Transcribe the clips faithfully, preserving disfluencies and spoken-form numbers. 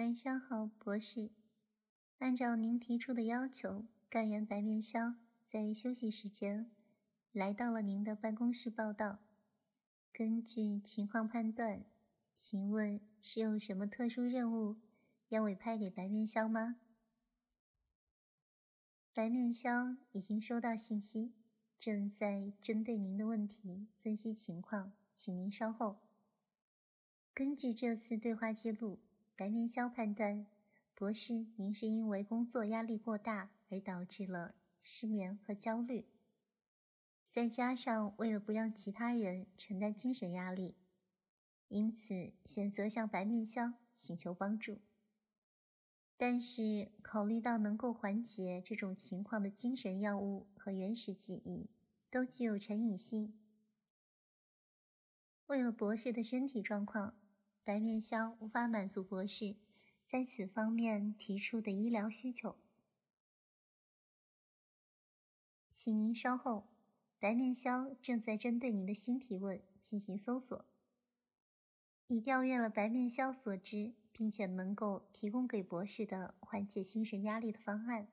晚上好，博士。按照您提出的要求，干员白面鸮在休息时间来到了您的办公室报到。根据情况判断，请问是有什么特殊任务要委派给白面鸮吗？白面鸮已经收到信息，正在针对您的问题分析情况，请您稍后。根据这次对话记录，白面鸮判断，博士您是因为工作压力过大而导致了失眠和焦虑，再加上为了不让其他人承担精神压力，因此选择向白面鸮请求帮助。但是考虑到能够缓解这种情况的精神药物和原始记忆都具有成瘾性，为了博士的身体状况，白面鸮无法满足博士在此方面提出的医疗需求。请您稍后，白面鸮正在针对您的新提问进行搜索，已调阅了白面鸮所知并且能够提供给博士的缓解精神压力的方案。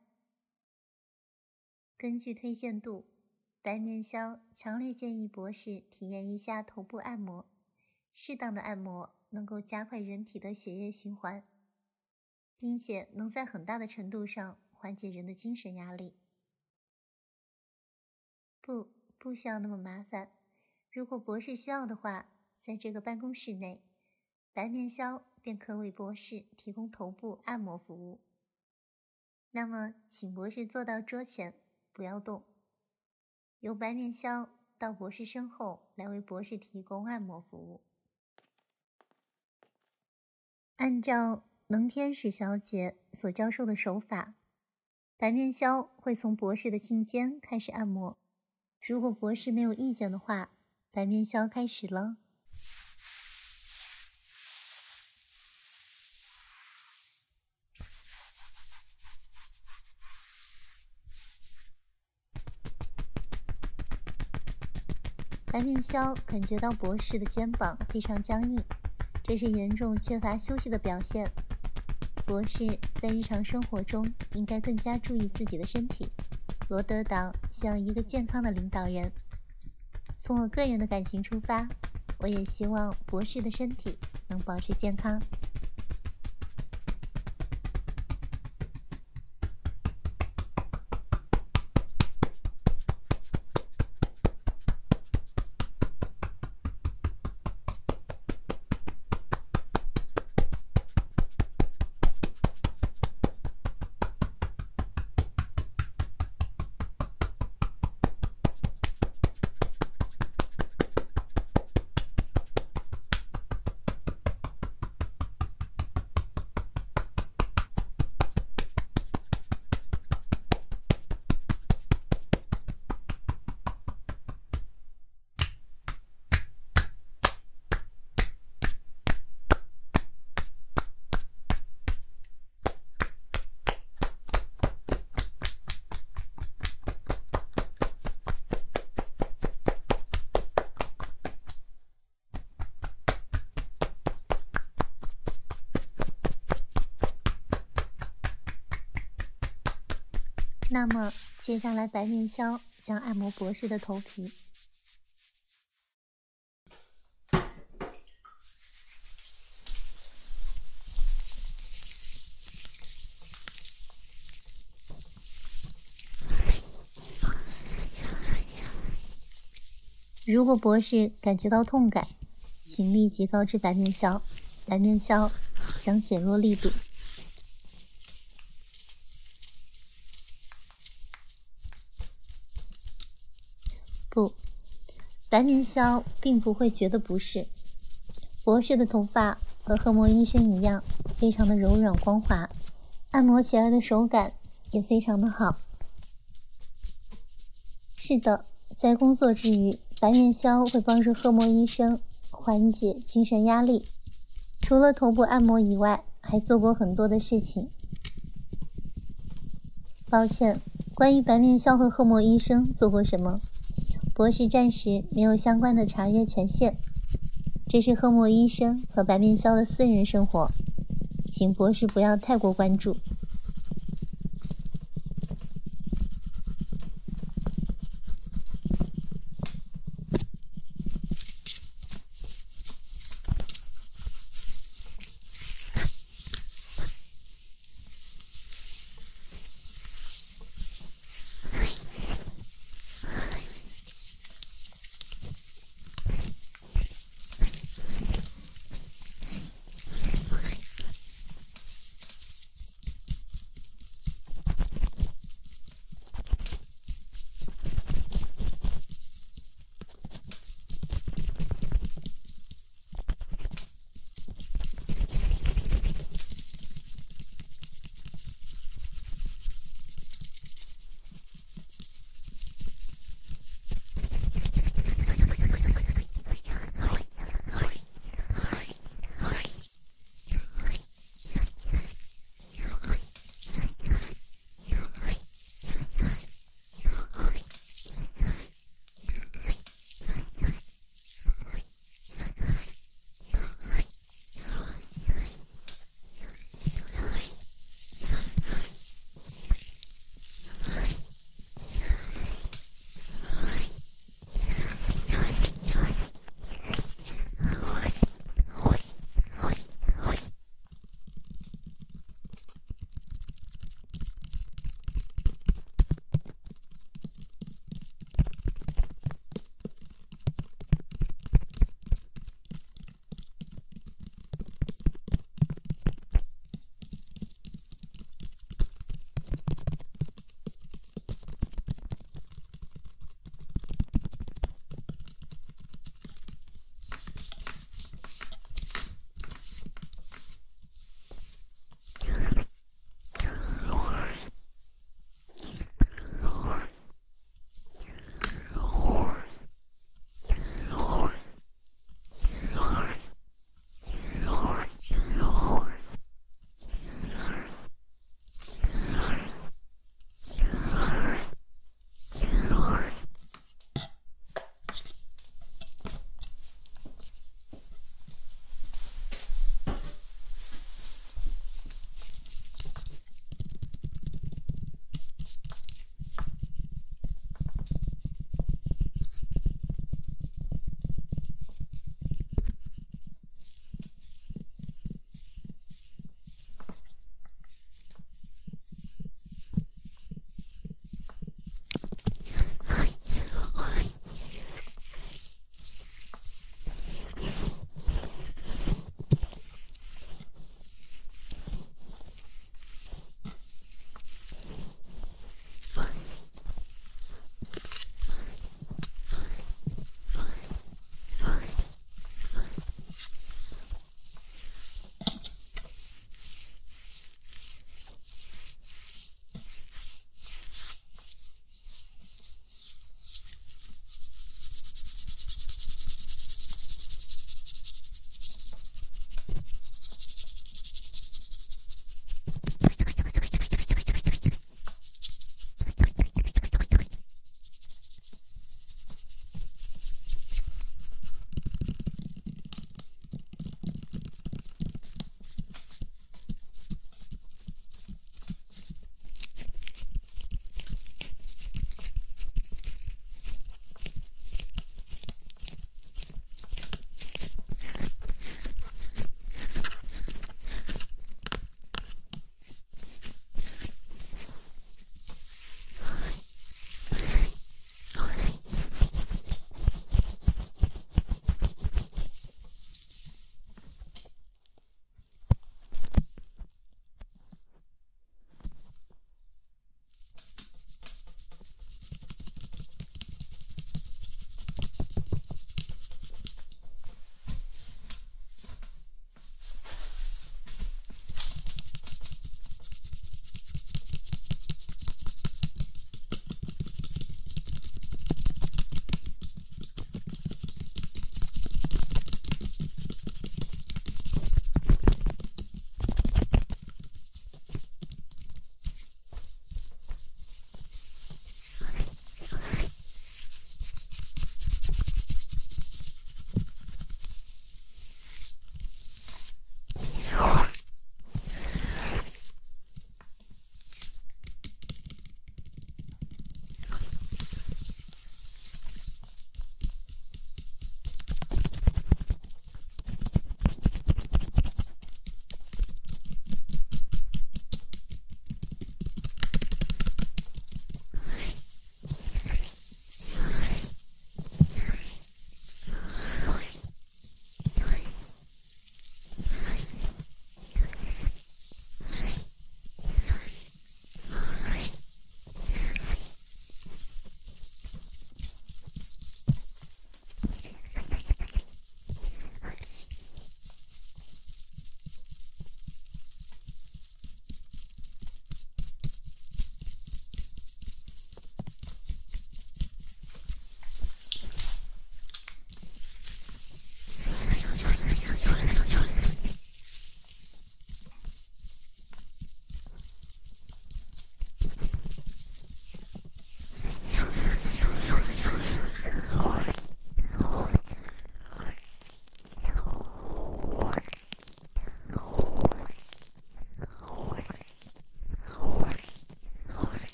根据推荐度，白面鸮强烈建议博士体验一下头部按摩，适当的按摩能够加快人体的血液循环，并且能在很大的程度上缓解人的精神压力。不，不需要那么麻烦。如果博士需要的话，在这个办公室内，白面鸮便可为博士提供头部按摩服务。那么，请博士坐到桌前，不要动。由白面鸮到博士身后来为博士提供按摩服务。按照能天使小姐所教授的手法，白面鸮会从博士的颈肩开始按摩。如果博士没有意见的话，白面鸮开始了。白面鸮感觉到博士的肩膀非常僵硬，这是严重缺乏休息的表现。博士在日常生活中应该更加注意自己的身体。罗德岛像一个健康的领导人。从我个人的感情出发，我也希望博士的身体能保持健康。那么，接下来白面鸮将按摩博士的头皮。如果博士感觉到痛感，请立即告知白面鸮，白面鸮将减弱力度。不，白面鸮并不会觉得不适。博士的头发和赫莫医生一样，非常的柔软光滑，按摩起来的手感也非常的好。是的，在工作之余，白面鸮会帮助赫莫医生缓解精神压力。除了头部按摩以外，还做过很多的事情。抱歉，关于白面鸮和赫莫医生做过什么，博士暂时没有相关的查阅权限，这是赫莫医生和白面鸮的私人生活。 请博士不要太过关注。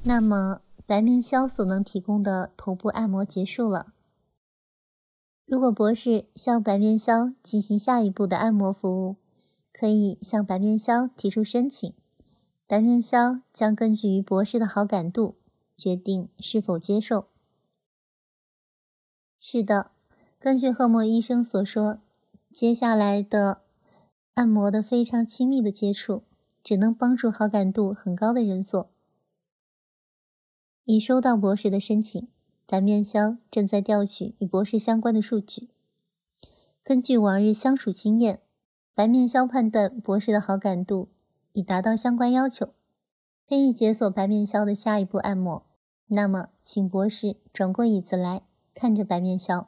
那么白面鸮所能提供的头部按摩结束了。如果博士向白面鸮进行下一步的按摩服务，可以向白面鸮提出申请，白面鸮将根据于博士的好感度决定是否接受。是的，根据贺墨医生所说，接下来的按摩的非常亲密的接触，只能帮助好感度很高的人做。已收到博士的申请，白面鸮正在调取与博士相关的数据。根据往日相处经验，白面鸮判断博士的好感度已达到相关要求，可以解锁白面鸮的下一步按摩。那么，请博士转过椅子来，看着白面鸮。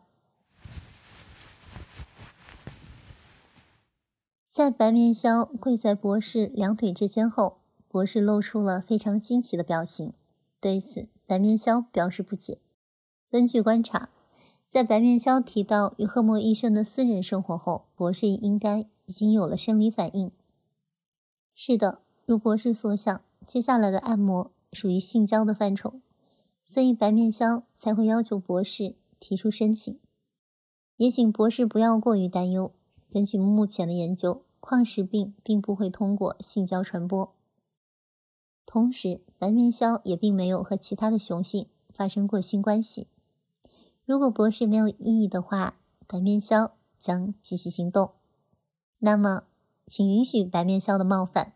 在白面鸮跪在博士两腿之间后，博士露出了非常惊奇的表情。对此，白面鸮表示不解。根据观察，在白面鸮提到与贺墨医生的私人生活后，博士应该已经有了生理反应。是的，如博士所想，接下来的按摩属于性交的范畴，所以白面鸮才会要求博士提出申请。也请博士不要过于担忧，根据目前的研究，矿石病并不会通过性交传播。同时，白面鸮也并没有和其他的雄性发生过性关系。如果博士没有异议的话，白面鸮将继续行动。那么，请允许白面鸮的冒犯。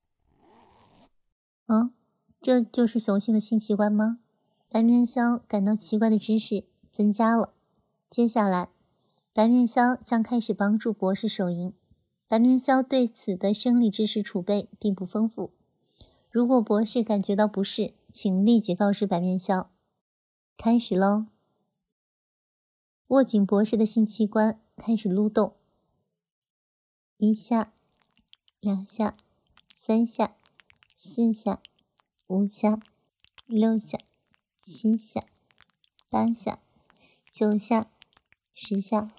嗯，这就是雄性的性器官吗？白面鸮感到奇怪的知识增加了。接下来，白面鸮将开始帮助博士手淫。白面鸮对此的生理知识储备并不丰富。如果博士感觉到不适，请立即告知白面鸮。开始喽！握紧博士的性器官，开始撸动。一下，两下，三下，四下，五下，六下，七下，八下，九下，十下。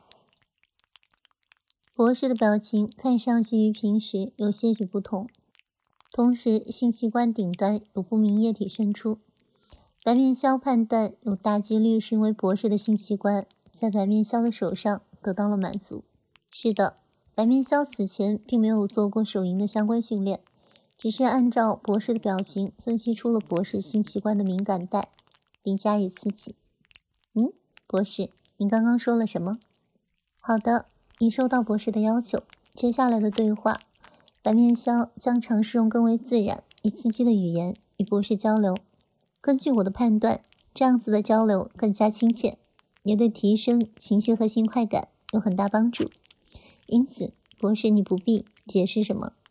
博士的表情看上去与平时有些许不同。同时，性器官顶端有不明液体渗出。白面鸮判断有大几率是因为博士的性器官在白面鸮的手上得到了满足。是的，白面鸮此前并没有做过手淫的相关训练，只是按照博士的表情分析出了博士性器官的敏感带，并加以刺激。嗯，博士，您刚刚说了什么？好的，已收到博士的要求。接下来的对话，白面鸮将尝试用更为自然与刺激的语言与博士交流。根据我的判断，这样子的交流更加亲切，也对提升情绪和性快感有很大帮助。因此，博士你不必解释什么。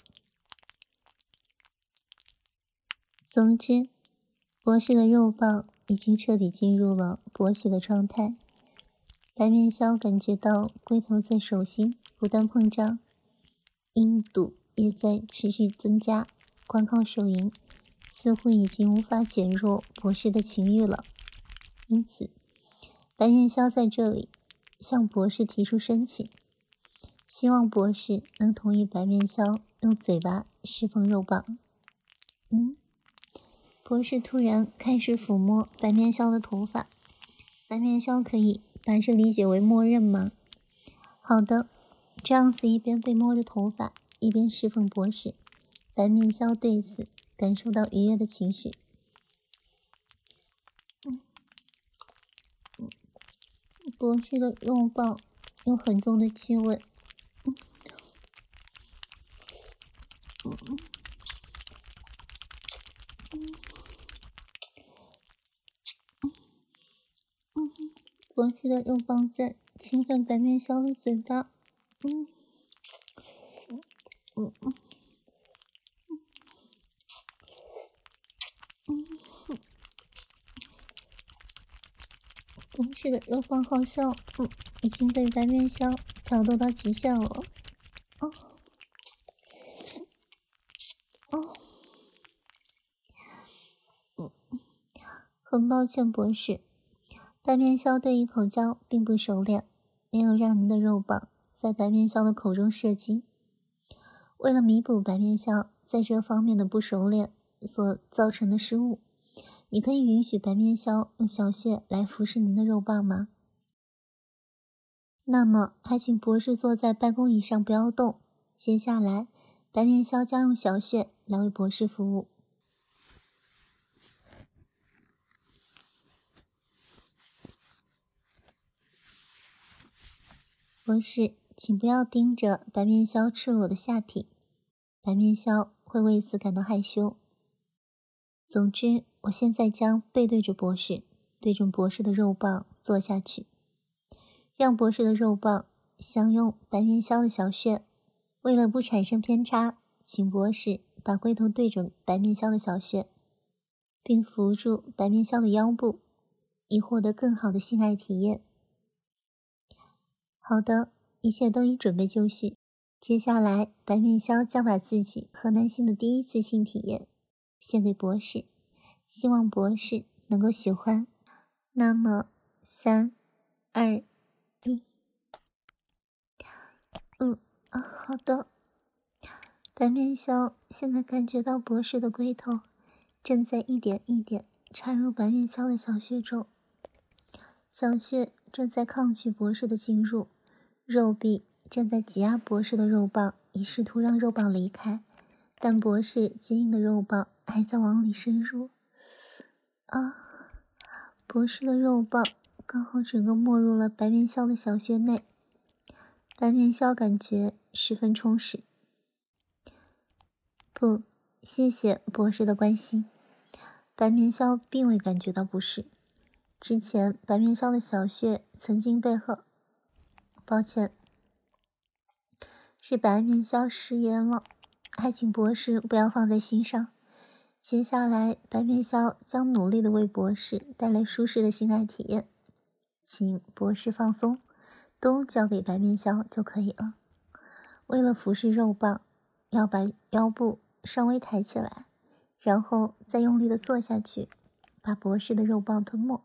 总之，博士的肉棒已经彻底进入了勃起的状态。白面鸮感觉到龟头在手心不断膨胀，硬度也在持续增加，光靠手淫似乎已经无法减弱博士的情欲了。因此，白面鸮在这里向博士提出申请，希望博士能同意白面鸮用嘴巴释放肉棒。嗯，博士突然开始抚摸白面鸮的头发。白面鸮可以把这理解为默认吗？好的，这样子一边被摸着头发，一边侍奉博士，白面鸮对此感受到愉悦的情绪。嗯嗯，博士的肉棒有很重的气味。嗯嗯嗯嗯嗯，博士的肉棒在侵犯白面鸮的嘴巴。嗯嗯嗯嗯嗯，博士的肉棒好像嗯已经被白面鸮挑逗到极限了。哦哦，嗯，很抱歉，博士，白面鸮对于口交并不熟练，没有让您的肉棒在白面鸮的口中射击。为了弥补白面鸮在这方面的不熟练所造成的失误， 你可以允许白面鸮用小穴来服侍您的肉棒吗？那么还请博士坐在办公椅上不要动，接下来白面鸮将用小穴来为博士服务。博士，请不要盯着白面鸮赤裸的下体，白面鸮会为此感到害羞。总之，我现在将背对着博士，对准博士的肉棒坐下去，让博士的肉棒享用白面鸮的小穴。为了不产生偏差，请博士把龟头对准白面鸮的小穴，并扶住白面鸮的腰部，以获得更好的性爱体验。好的，一切都已准备就绪。接下来，白面鸮将把自己和男性的第一次性体验献给博士，希望博士能够喜欢。那么，三、二、一，嗯，啊，好的。白面鸮现在感觉到博士的龟头正在一点一点插入白面鸮的小穴中，小穴正在抗拒博士的进入。肉壁正在挤压博士的肉棒，以试图让肉棒离开，但博士坚硬的肉棒还在往里深入。啊！博士的肉棒刚好整个没入了白面鸮的小穴内，白面鸮感觉十分充实。不，谢谢博士的关心。白面鸮并未感觉到不适，之前白面鸮的小穴曾经被喝。抱歉，是白面鸮食言了，还请博士不要放在心上。接下来，白面鸮将努力地为博士带来舒适的性爱体验，请博士放松，都交给白面鸮就可以了。为了服侍肉棒，要把腰部稍微抬起来，然后再用力地坐下去，把博士的肉棒吞没。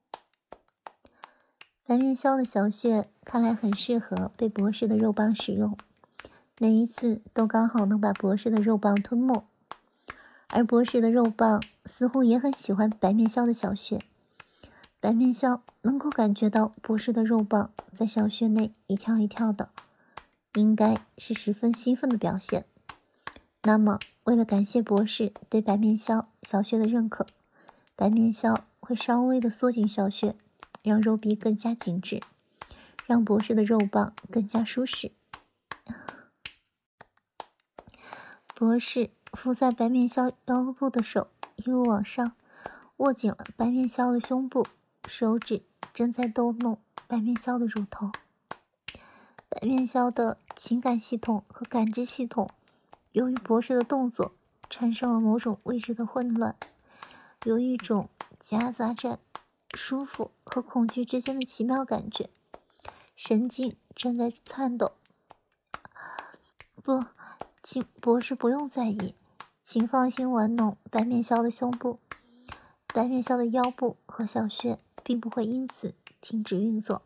白面鸮的小穴看来很适合被博士的肉棒使用，每一次都刚好能把博士的肉棒吞没，而博士的肉棒似乎也很喜欢白面鸮的小穴。白面鸮能够感觉到博士的肉棒在小穴内一跳一跳的，应该是十分兴奋的表现。那么，为了感谢博士对白面鸮小穴的认可，白面鸮会稍微的缩紧小穴，让肉壁更加紧致，让博士的肉棒更加舒适。博士扶在白面鸮腰部的手一路往上，握紧了白面鸮的胸部，手指正在逗弄白面鸮的乳头。白面鸮的情感系统和感知系统由于博士的动作产生了某种位置的混乱，有一种夹杂着舒服和恐惧之间的奇妙感觉，神经正在颤抖。不，请博士不用在意，请放心玩弄白面鸮的胸部，白面鸮的腰部和小穴并不会因此停止运作。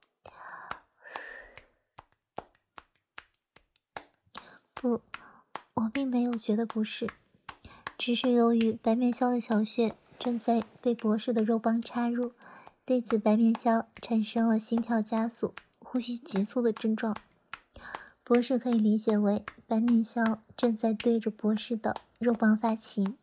不，我并没有觉得不适，只是由于白面鸮的小穴正在被博士的肉棒插入，对此白面鸮产生了心跳加速、呼吸急促的症状。博士可以理解为白面鸮正在对着博士的肉棒发情。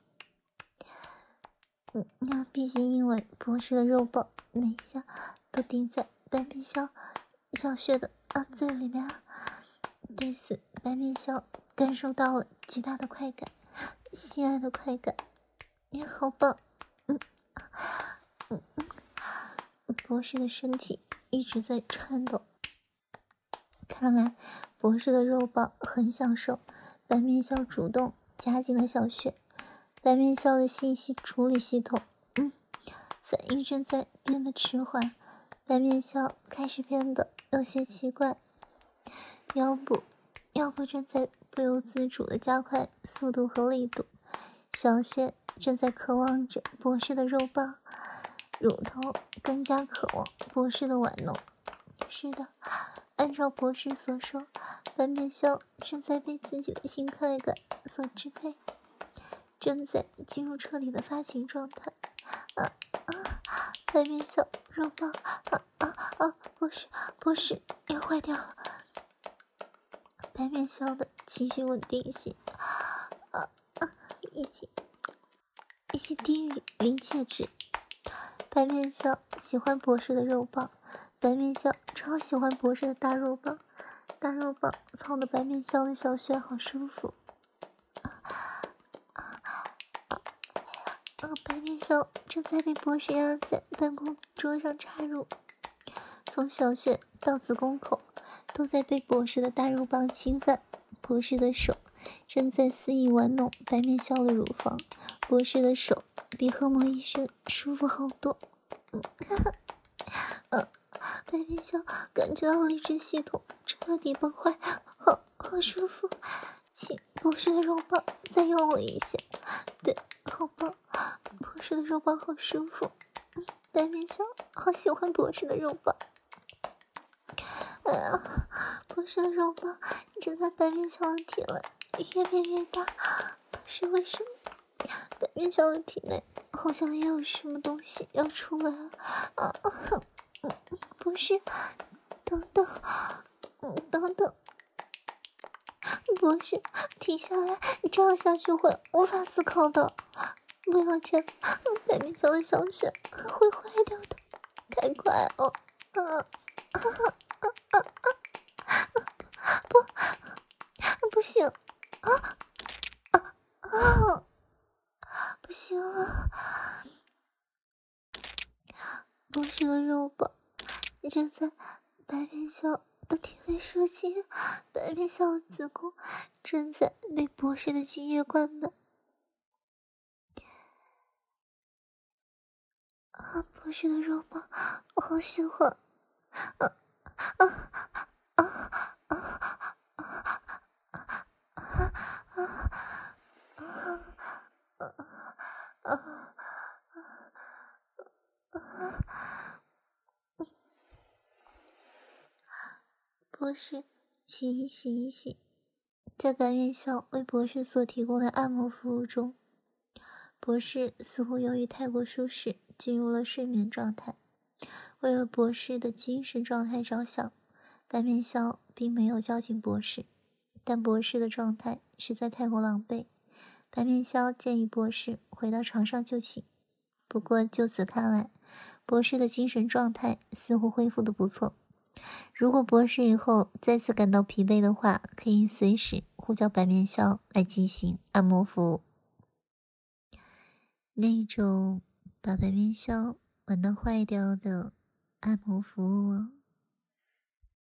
嗯，那毕竟因为博士的肉棒每一下都顶在白面鸮小穴的啊嘴里面，对此白面鸮感受到了极大的快感，性爱的快感，也好棒。嗯嗯嗯，博士的身体一直在颤抖，看来博士的肉棒很享受白面鸮主动夹紧了小穴。白面鸮的信息处理系统，嗯，反应正在变得迟缓，白面鸮开始变得有些奇怪，腰部腰部正在不由自主地加快速度和力度，小穴正在渴望着博士的肉棒，乳头更加渴望博士的玩弄。是的，按照博士所说，白面鸮正在被自己的性快感所支配，正在进入彻底的发情状态。 啊啊！白面笑肉棒啊啊啊！博士博士要坏掉了。白面笑的情绪稳定性啊啊，已经已经低于临界值。白面笑喜欢博士的肉棒，白面笑超喜欢博士的大肉棒，大肉棒操的白面笑的小穴好舒服。啊！白面笑正在被博士压在办公桌上插入，从小穴到子宫口都在被博士的大肉棒侵犯。博士的手正在肆意玩弄白面笑的乳房，博士的手比何某医生舒服好多。嗯，哈哈，啊！白面笑感觉到理智系统彻底崩坏，好好舒服。请博士的肉棒再用我一下，对，好棒！博士的肉棒好舒服，嗯，白面笑好喜欢博士的肉棒。哎呀，博士的肉棒正在白面笑的体内越变越大，可是为什么白面笑的体内好像也有什么东西要出来了？啊，嗯，博士，等等，嗯，等等。博士，停下来，这样下去会无法思考的。不要这样，白面笑的小穴会坏掉的。太快了，啊啊啊啊啊！不，不行，啊啊啊！不行了，博士的肉棒正在白面笑的体内射精，白面笑的子宫正在被博士的精液灌满。啊！博士的肉棒，我好喜欢！啊啊啊啊啊啊！博士，请一洗一洗。在白面笑为博士所提供的按摩服务中，博士似乎由于太过舒适，进入了睡眠状态。为了博士的精神状态着想，白面笑并没有叫醒博士，但博士的状态实在太过狼狈，白面笑建议博士回到床上就寝。不过就此看来，博士的精神状态似乎恢复得不错。如果博士以后再次感到疲惫的话，可以随时呼叫白面笑来进行按摩服务。那种把白面笑玩到坏掉的按摩服务哦。